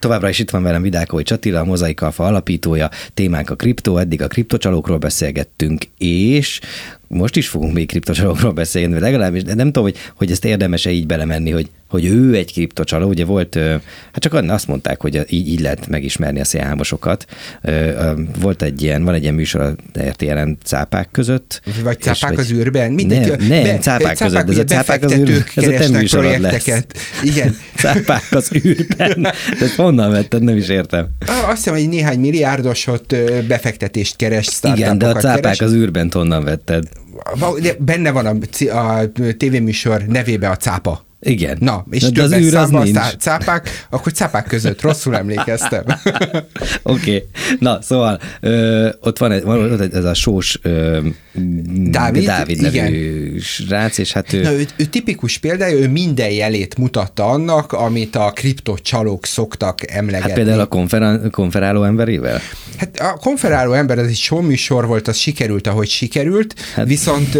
Továbbra is itt van velem Vidákovics Attila, a Mozaik Alfa alapítója, témánk a kriptó, eddig a kriptocsalókról beszélgettünk, és most is fogunk még kriptocsalókról beszélni, legalábbis, de nem tudom, hogy ezt érdemes-e így belemenni, hogy ő egy kriptocsaló, ugye volt, hát csak azt mondták, hogy így lehet megismerni a szélhámosokat. Van egy ilyen műsor a RTL-en cápák között. Vagy cápák az űrben? Nem, cápák között, de ez a cápák az űrben, ez a te műsorod lesz. Igen. Cápák az űrben. De honnan vetted, nem is értem. Azt hiszem, hogy néhány milliárdosot befektetést keres, startupokat. Igen, de a cápák az űrben honnan vetted? Benne van a tévéműsor nevébe a cápa. Igen. Na, és az űr az nincs. Cápák, akkor cápák között rosszul emlékeztem. Oké. Na, szóval ott van ez a sós Dávid nevű srác, és hát ő... Na, ő tipikus példája, ő minden jelét mutatta annak, amit a kriptocsalók szoktak emlegetni. Hát például a konferáló emberével? Hát a konferáló ember, ez egy showműsor volt, az sikerült, ahogy sikerült, hát, viszont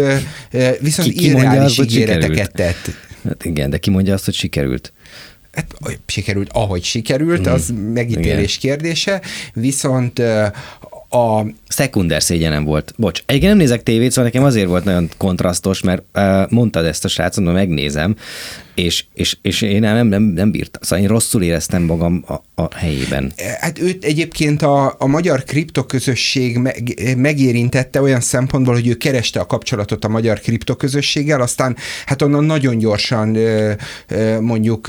irreális ígéreteket tett. Hát igen, de ki mondja azt, hogy sikerült? Hát sikerült, ahogy sikerült, az megítélés kérdése, viszont a szekunder szégyenem volt. Bocs, egyébként nem nézek tévét, szóval nekem azért volt nagyon kontrasztos, mert mondtad ezt a srácot, hogy megnézem, és én nem bírtam. Szóval én rosszul éreztem magam a helyében. Hát őt egyébként a magyar kriptoközösség megérintette olyan szempontból, hogy ő kereste a kapcsolatot a magyar kriptoközösséggel, aztán hát onnan nagyon gyorsan mondjuk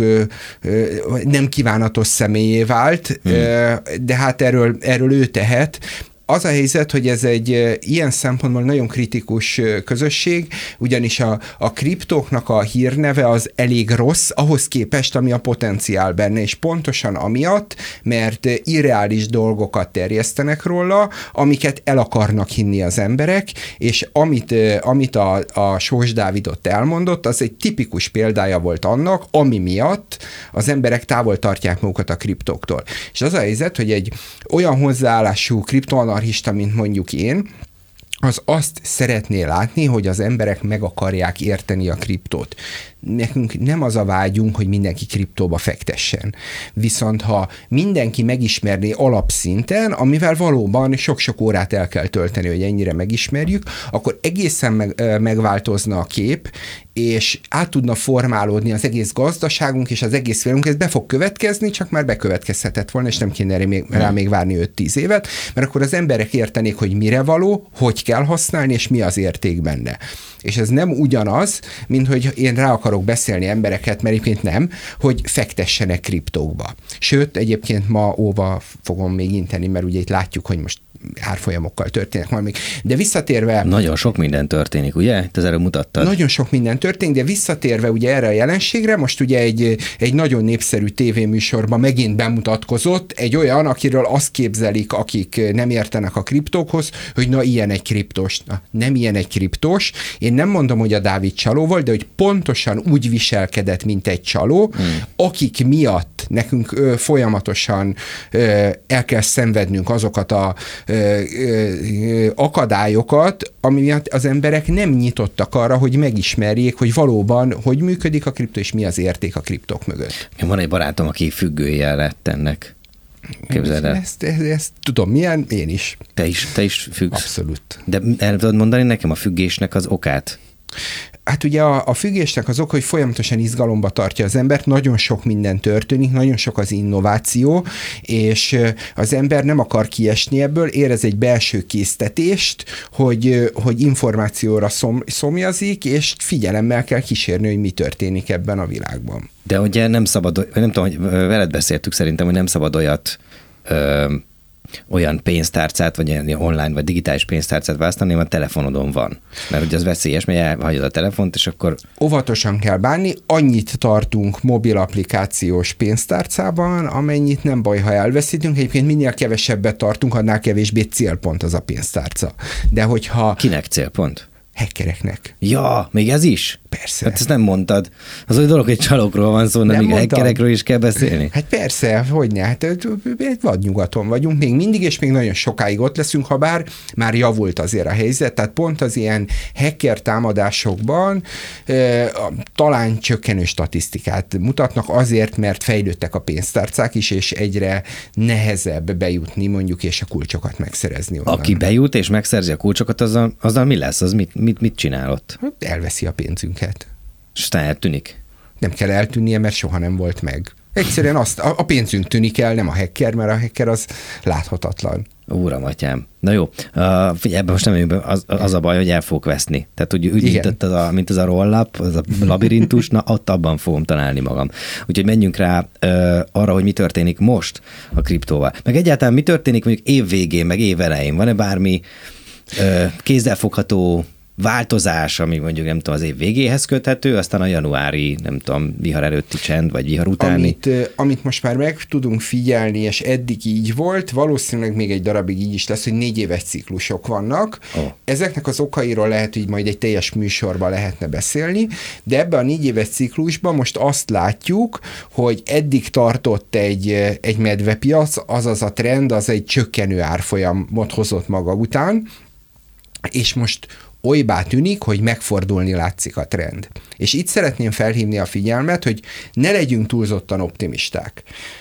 nem kívánatos személyé vált, de hát erről ő tehet. Az a helyzet, hogy ez egy ilyen szempontból nagyon kritikus közösség, ugyanis a kriptóknak a hírneve az elég rossz, ahhoz képest, ami a potenciál benne, és pontosan amiatt, mert irreális dolgokat terjesztenek róla, amiket el akarnak hinni az emberek, és amit a Sós Dávid ott elmondott, az egy tipikus példája volt annak, ami miatt az emberek távol tartják magukat a kriptóktól. És az a helyzet, hogy egy olyan hozzáállású kriptoanarchista, mint mondjuk én, az azt szeretné látni, hogy az emberek meg akarják érteni a kriptót. Nekünk nem az a vágyunk, hogy mindenki kriptóba fektessen. Viszont ha mindenki megismerné alapszinten, amivel valóban sok-sok órát el kell tölteni, hogy ennyire megismerjük, akkor egészen megváltozna a kép, és át tudna formálódni az egész gazdaságunk, és az egész világunk, ez be fog következni, csak már bekövetkezhetett volna, és nem kéne rá még várni 5-10 évet, mert akkor az emberek értenék, hogy mire való, hogy kell használni, és mi az érték benne. És ez nem ugyanaz, mint hogy én rá akarok beszélni embereket, mert egyébként nem, hogy fektessenek kriptókba. Sőt, egyébként ma óva fogom még inteni, mert ugye itt látjuk, hogy most árfolyamokkal történnek majd még. De visszatérve... Nagyon sok minden történik, ugye? Te erről mutattad. Nagyon sok minden történik, de visszatérve ugye erre a jelenségre, most ugye egy nagyon népszerű tévéműsorban megint bemutatkozott egy olyan, akiről azt képzelik, akik nem értenek a kriptókhoz, hogy na ilyen egy kriptós. Na, nem ilyen egy kriptós. Én nem mondom, hogy a Dávid csaló volt, de hogy pontosan úgy viselkedett, mint egy csaló, akik miatt nekünk folyamatosan el kell szenvednünk azokat a akadályokat, ami miatt az emberek nem nyitottak arra, hogy megismerjék, hogy valóban hogy működik a kriptó, és mi az érték a kriptók mögött. Van egy barátom, aki függője lett ennek. Képzeld el. Ezt tudom, milyen? Én is. Te is függsz? Abszolút. De el tudod mondani nekem a függésnek az okát? Hát ugye a függésnek az oka, hogy folyamatosan izgalomba tartja az embert, nagyon sok minden történik, nagyon sok az innováció, és az ember nem akar kiesni ebből, érez egy belső késztetést, hogy információra szomjazik, és figyelemmel kell kísérni, hogy mi történik ebben a világban. De ugye nem szabad, nem tudom, hogy veled beszéltük szerintem, hogy nem szabad olyan pénztárcát, vagy ilyen online, vagy digitális pénztárcát választani, hanem a telefonodon van. Mert ugye az veszélyes, mert elhagyod a telefont, és akkor... Óvatosan kell bánni, annyit tartunk mobil applikációs pénztárcában, amennyit nem baj, ha elveszítünk. Egyébként minél kevesebbet tartunk, annál kevésbé célpont az a pénztárca. De hogyha... Kinek célpont? hackereknek. Ja, még ez is? Persze. Hát ezt nem mondtad. Az olyan dolog, hogy csalókról van szó, nem még hackerekről is kell beszélni? Hát persze, hogyne, hát egy vadnyugaton vagyunk, még mindig, és még nagyon sokáig ott leszünk, ha bár már javult azért a helyzet, tehát pont az ilyen hacker támadásokban talán csökkenő statisztikát mutatnak azért, mert fejlődtek a pénztárcák is, és egyre nehezebb bejutni mondjuk, és a kulcsokat megszerezni onnan. Aki bejut és megszerzi a kulcsokat, azzal mi lesz? Az mit csinál ott? Elveszi a pénzünket. És aztán eltűnik? Nem kell eltűnnie, mert soha nem volt meg. Egyszerűen a pénzünk tűnik el, nem a hacker, mert a hacker az láthatatlan. Úram, atyám. Na jó, figyelj, ebben most nem jön be, az a baj, hogy el fogok veszni. Tehát úgy mint az a roll-up, az a labirintus, na ott abban fogom találni magam. Úgyhogy menjünk rá arra, hogy mi történik most a kriptóval. Meg egyáltalán mi történik mondjuk év végén, meg év elején. Van-e bármi kézzelfogható változás, ami mondjuk nem tudom, az év végéhez köthető, aztán a januári, nem tudom, vihar előtti csend, vagy vihar utáni. Amit most már meg tudunk figyelni, és eddig így volt, valószínűleg még egy darabig így is lesz, hogy 4 éves ciklusok vannak. Oh. Ezeknek az okairól lehet, hogy majd egy teljes műsorban lehetne beszélni, de ebben a 4 éves ciklusban most azt látjuk, hogy eddig tartott egy medvepiac, azaz a trend, az egy csökkenő árfolyamot hozott maga után, és most olybá tűnik, hogy megfordulni látszik a trend. És itt szeretném felhívni a figyelmet, hogy ne legyünk túlzottan optimisták.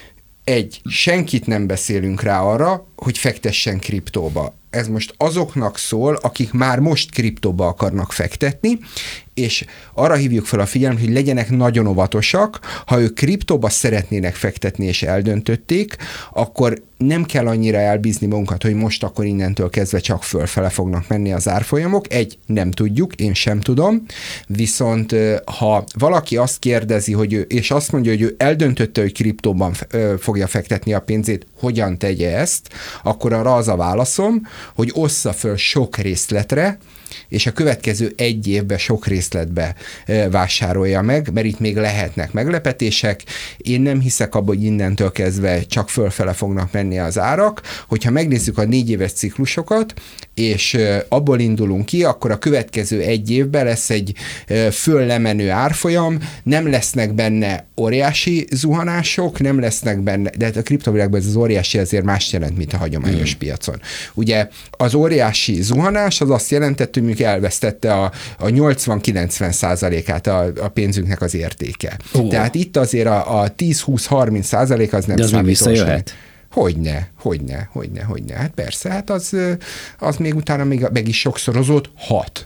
Senkit nem beszélünk rá arra, hogy fektessen kriptóba. Ez most azoknak szól, akik már most kriptóba akarnak fektetni, és arra hívjuk fel a figyelmet, hogy legyenek nagyon óvatosak, ha ők kriptóba szeretnének fektetni és eldöntötték, akkor nem kell annyira elbízni magunkat, hogy most akkor innentől kezdve csak fölfele fognak menni az árfolyamok. Nem tudjuk, én sem tudom, viszont ha valaki azt kérdezi, és azt mondja, hogy ő eldöntötte, hogy kriptóban fogja fektetni a pénzét, hogyan tegye ezt, akkor arra az a válaszom, hogy ossza föl sok részletre, és a következő 1 évben sok részletbe vásárolja meg, mert itt még lehetnek meglepetések. Én nem hiszek abban, hogy innentől kezdve csak fölfele fognak menni az árak. Hogyha megnézzük a 4 éves ciklusokat, és abból indulunk ki, akkor a következő 1 évben lesz egy föllemenő árfolyam, nem lesznek benne óriási zuhanások, nem lesznek benne, de a kriptovilágban ez az óriási azért más jelent, mint a hagyományos piacon. Ugye az óriási zuhanás az azt jelentett, hogy mondjuk elvesztette a 80-90%-át a pénzünknek az értéke. Tehát itt azért a 10-20-30% az nem de az még visszajöhet? Hogyne. Hát persze, hát az még utána még meg is sokszorozódhat. 6.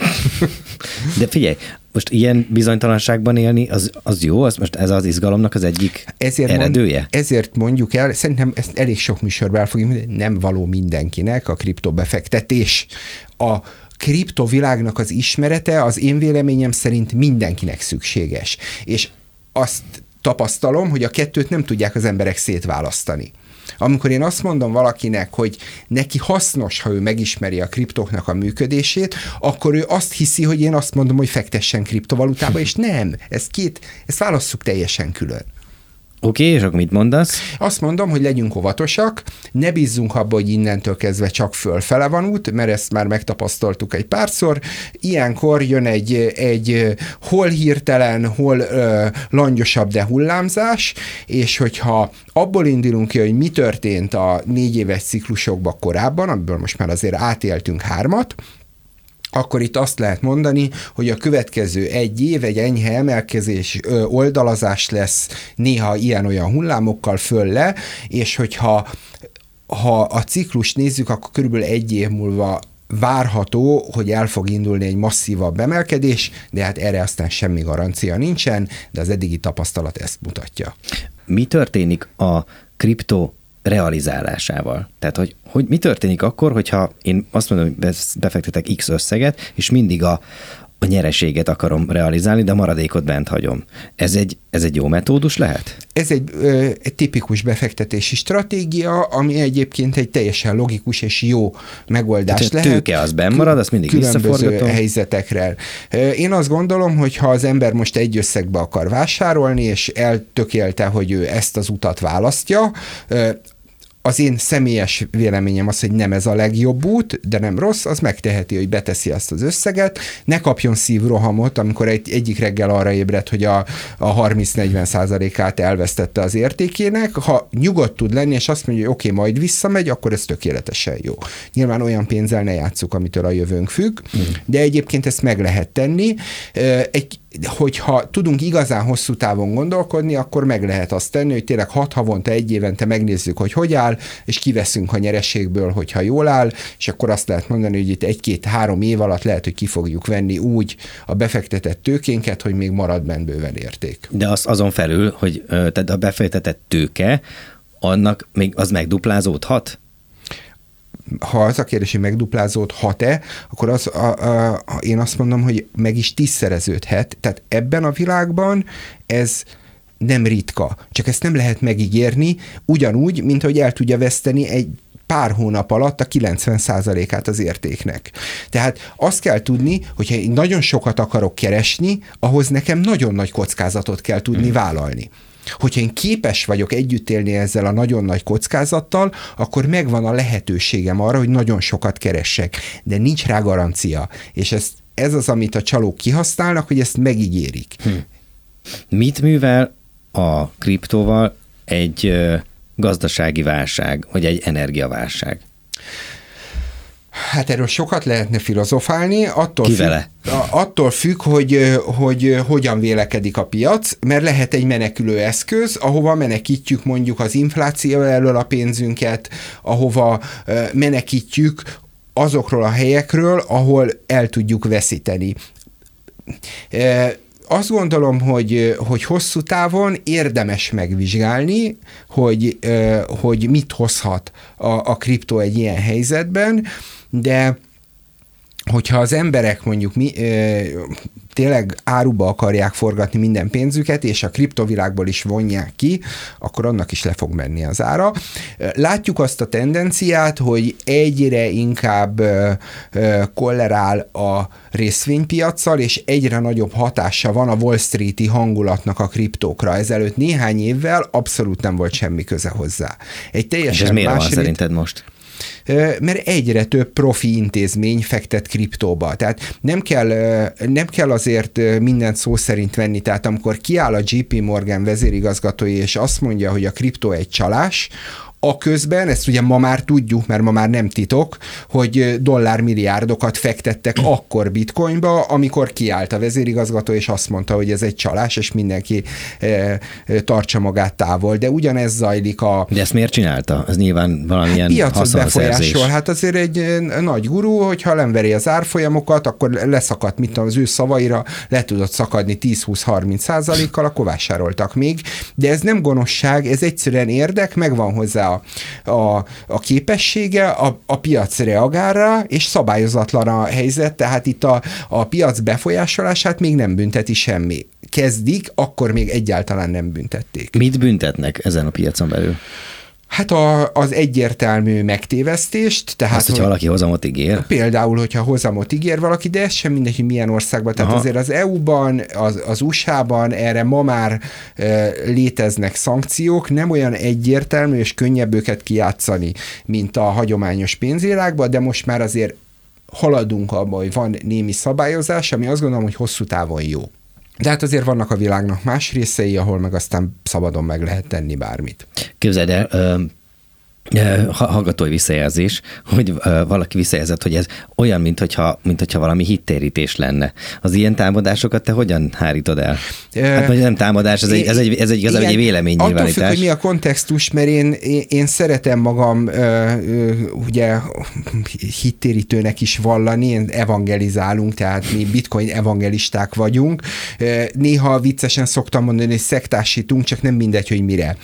De figyelj, most ilyen bizonytalanságban élni, az jó? Most ez az izgalomnak az egyik eredője? Ezért mondjuk el, szerintem ezt elég sok műsorban el fogjuk mondani, nem való mindenkinek a kriptobefektetés. A kriptovilágnak az ismerete az én véleményem szerint mindenkinek szükséges. És azt tapasztalom, hogy a kettőt nem tudják az emberek szétválasztani. Amikor én azt mondom valakinek, hogy neki hasznos, ha ő megismeri a kriptóknak a működését, akkor ő azt hiszi, hogy én azt mondom, hogy fektessen kriptovalutába, és nem. Ezt válasszuk teljesen külön. Oké, és akkor mit mondasz? Azt mondom, hogy legyünk óvatosak, ne bízzunk abba, hogy innentől kezdve csak fölfele van út, mert ezt már megtapasztaltuk egy párszor. Ilyenkor jön egy hol hirtelen, hol langyosabb, de hullámzás, és hogyha abból indulunk ki, hogy mi történt a 4 éves ciklusokban korábban, amiből most már azért átéltünk 3-at, akkor itt azt lehet mondani, hogy a következő 1 év egy enyhe emelkezés, oldalazás lesz, néha ilyen-olyan hullámokkal föl-le, és hogyha a ciklust nézzük, akkor körülbelül 1 év múlva várható, hogy el fog indulni egy masszívabb emelkedés, de hát erre aztán semmi garancia nincsen, de az eddigi tapasztalat ezt mutatja. Mi történik a kriptó realizálásával? Tehát, hogy mi történik akkor, hogyha én azt mondom, hogy befektetek X összeget, és mindig a nyereséget akarom realizálni, de a maradékot bent hagyom. Ez egy jó metódus lehet? Ez egy tipikus befektetési stratégia, ami egyébként egy teljesen logikus és jó megoldás lehet. A tőke az benn marad, azt mindig visszaforgatom. Különböző helyzetekre. Én azt gondolom, hogy ha az ember most egy összegbe akar vásárolni, és eltökélte, hogy ő ezt az utat választja, az én személyes véleményem az, hogy nem ez a legjobb út, de nem rossz, az megteheti, hogy beteszi azt az összeget, ne kapjon szívrohamot, amikor egyik reggel arra ébred, hogy a 30-40%-át elvesztette az értékének. Ha nyugodt tud lenni, és azt mondja, hogy oké, majd visszamegy, akkor ez tökéletesen jó. Nyilván olyan pénzzel ne játsszuk, amitől a jövőnk függ, de egyébként ezt meg lehet tenni. Hogyha tudunk igazán hosszú távon gondolkodni, akkor meg lehet azt tenni, hogy tényleg 6 havonta, 1 évente megnézzük, hogy áll, és kiveszünk a nyereségből, hogyha jól áll, és akkor azt lehet mondani, hogy itt 1-2-3 év alatt lehet, hogy ki fogjuk venni úgy a befektetett tőkénket, hogy még marad benne bőven érték. De azon felül, hogy tehát a befektetett tőke, annak még az megduplázódhat? Ha az a kérdés, hogy megduplázódhat-e, akkor én azt mondom, hogy meg is 10-szereződhet. Tehát ebben a világban ez nem ritka. Csak ezt nem lehet megígérni, ugyanúgy, mint hogy el tudja veszteni egy pár hónap alatt a 90%-át az értéknek. Tehát azt kell tudni, hogyha én nagyon sokat akarok keresni, ahhoz nekem nagyon nagy kockázatot kell tudni vállalni. Hogyha én képes vagyok együtt élni ezzel a nagyon nagy kockázattal, akkor megvan a lehetőségem arra, hogy nagyon sokat keressek, de nincs rá garancia. És ez az, amit a csalók kihasználnak, hogy ezt megígérik. Mit művel a kriptóval egy gazdasági válság, vagy egy energiaválság? Hát erről sokat lehetne filozofálni, attól függ, hogy hogyan vélekedik a piac, mert lehet egy menekülő eszköz, ahova menekítjük mondjuk az infláció elől a pénzünket, ahova menekítjük azokról a helyekről, ahol el tudjuk veszíteni. Azt gondolom, hogy hosszú távon érdemes megvizsgálni, hogy mit hozhat a kriptó egy ilyen helyzetben, de hogyha az emberek mondjuk tényleg áruba akarják forgatni minden pénzüket, és a kriptovilágból is vonják ki, akkor annak is le fog menni az ára. Látjuk azt a tendenciát, hogy egyre inkább kollerál a részvénypiaccal, és egyre nagyobb hatása van a Wall Street-i hangulatnak a kriptókra. Ezelőtt néhány évvel abszolút nem volt semmi köze hozzá. És ez miért van szerinted most? Mert egyre több profi intézmény fektet kriptóba. Tehát nem kell azért mindent szó szerint venni. Tehát amikor kiáll a JP Morgan vezérigazgatója, és azt mondja, hogy a kriptó egy csalás, aközben, ezt ugye ma már tudjuk, mert ma már nem titok, hogy dollármilliárdokat fektettek akkor bitcoinba, amikor kiállt a vezérigazgató, és azt mondta, hogy ez egy csalás, és mindenki tartsa magát távol. De ugyanez zajlik De ezt miért csinálta? Ez nyilván valamilyen haszonszerzés. Befolyásol. Hát azért egy nagy gurú, hogyha lemveri az árfolyamokat, akkor leszakadt, mit tudom, az ő szavaira le tudott szakadni 10-20-30%-kal, akkor vásároltak még. De ez nem gonoszság, ez egyszerűen érdek, megvan hozzá a képessége, a piac reagál rá, és szabályozatlan a helyzet, tehát itt a piac befolyásolását még nem bünteti semmi. Kezdik, akkor még egyáltalán nem büntették. Mit büntetnek ezen a piacon belül? Hát az egyértelmű megtévesztést. Tehát, azt, hogyha valaki hozamot ígér? Például, hogyha hozamot ígér valaki, de ez sem mindegy, hogy milyen országban. Tehát azért az EU-ban, az USA-ban erre ma már léteznek szankciók, nem olyan egyértelmű és könnyebb őket kijátszani, mint a hagyományos pénzvilágban, de most már azért haladunk abba, hogy van némi szabályozás, ami azt gondolom, hogy hosszú távon jó. De hát azért vannak a világnak más részei, ahol meg aztán szabadon meg lehet tenni bármit. Képzeld el, hallgatói visszajelzés, hogy valaki visszajelzett, hogy ez olyan, mintha valami hittérítés lenne. Az ilyen támadásokat te hogyan hárítod el? Hát vagy nem támadás, ez igazából egy véleménynyilvánítás. Attól függ, hogy mi a kontextus, mert én szeretem magam ugye hittérítőnek is vallani, én evangelizálunk, tehát mi bitcoin evangelisták vagyunk. Néha viccesen szoktam mondani, hogy szektásítunk, csak nem mindegy, hogy mire.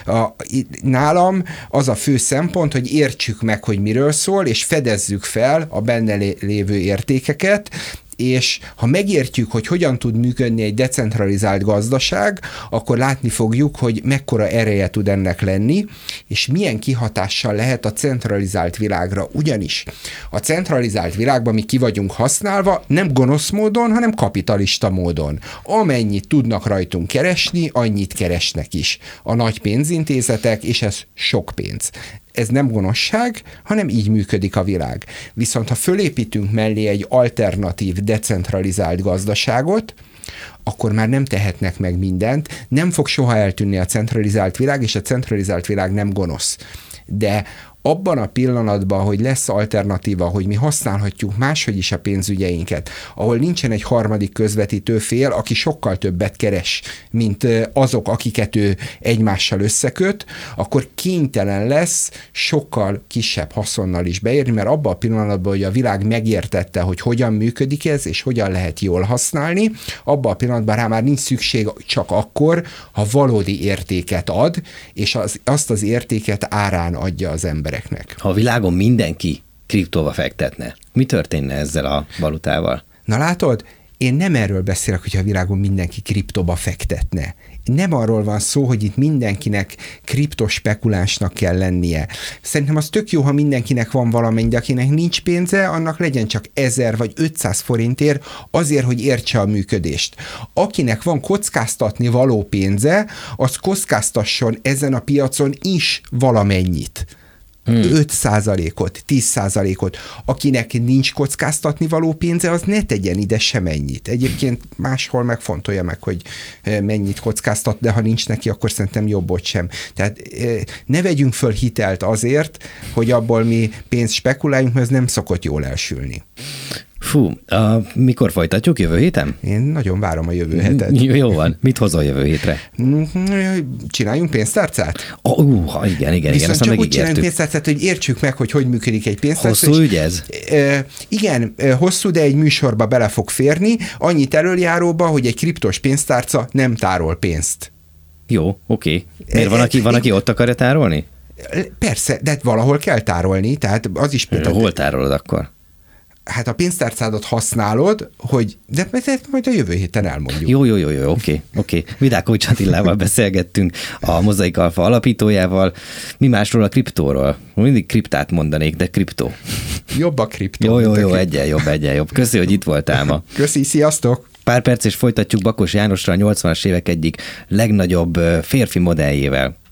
Nálam az a fő szempont, hogy értsük meg, hogy miről szól, és fedezzük fel a benne lévő értékeket, és ha megértjük, hogy hogyan tud működni egy decentralizált gazdaság, akkor látni fogjuk, hogy mekkora ereje tud ennek lenni, és milyen kihatással lehet a centralizált világra. Ugyanis a centralizált világban mi ki vagyunk használva, nem gonosz módon, hanem kapitalista módon. Amennyit tudnak rajtunk keresni, annyit keresnek is a nagy pénzintézetek, és ez sok pénz. ez nem gonoszság, hanem így működik a világ. Viszont ha fölépítünk mellé egy alternatív, decentralizált gazdaságot, akkor már nem tehetnek meg mindent, nem fog soha eltűnni a centralizált világ, és a centralizált világ nem gonosz. De abban a pillanatban, hogy lesz alternatíva, hogy mi használhatjuk máshogy is a pénzügyeinket, ahol nincsen egy harmadik közvetítő fél, aki sokkal többet keres, mint azok, akiket ő egymással összeköt, akkor kénytelen lesz sokkal kisebb haszonnal is beérni, mert abban a pillanatban, hogy a világ megértette, hogy hogyan működik ez, és hogyan lehet jól használni, abban a pillanatban rá már nincs szükség csak akkor, ha valódi értéket ad, és azt az értéket árán adja az embereknek. Ha a világon mindenki kriptóba fektetne, mi történne ezzel a valutával? Na látod, én nem erről beszélek, hogy a világon mindenki kriptóba fektetne. Nem arról van szó, hogy itt mindenkinek kriptospekulánsnak kell lennie. Szerintem az tök jó, ha mindenkinek van valamennyi, de akinek nincs pénze, annak legyen csak 1000 vagy 500 forintért azért, hogy értse a működést. Akinek van kockáztatni való pénze, az kockáztasson ezen a piacon is valamennyit. 5%-ot, 10%-ot. Akinek nincs kockáztatni való pénze, az ne tegyen ide semennyit. Egyébként máshol megfontolja meg, hogy mennyit kockáztat, de ha nincs neki, akkor szerintem jobbot sem. Tehát ne vegyünk föl hitelt azért, hogy abból mi pénzt spekuláljunk, mert ez nem szokott jól elsülni. Fú, mikor folytatjuk? Jövő héten? Én nagyon várom a jövő hetet. Jó van. Mit hozol jövő hétre? Csináljunk pénztárcát? Igen. Viszont azt csak úgy csináljunk pénztárcát, hogy értsük meg, hogy működik egy pénztárca. Hosszú ügy ez? Igen, hosszú, de egy műsorba bele fog férni. Annyit elöljáróba, hogy egy kriptos pénztárca nem tárol pénzt. Jó, oké. Miért van, aki ott akarja tárolni? Persze, de valahol kell tárolni, tehát az is például... Hol tárolod akkor? Hát a pénztárcádat használod, de majd a jövő héten elmondjuk. Jó, oké. Vidákovics Attilával beszélgettünk, a Mozaik Alfa alapítójával. Mi másról? A kriptóról. Mindig kriptát mondanék, de kriptó. Jobb a kriptó. Jó, egyen jobb. Köszi, hogy itt voltál ma. Köszi, sziasztok! Pár perc és folytatjuk Bakos Jánossal, a 80-as évek egyik legnagyobb férfi modelljével.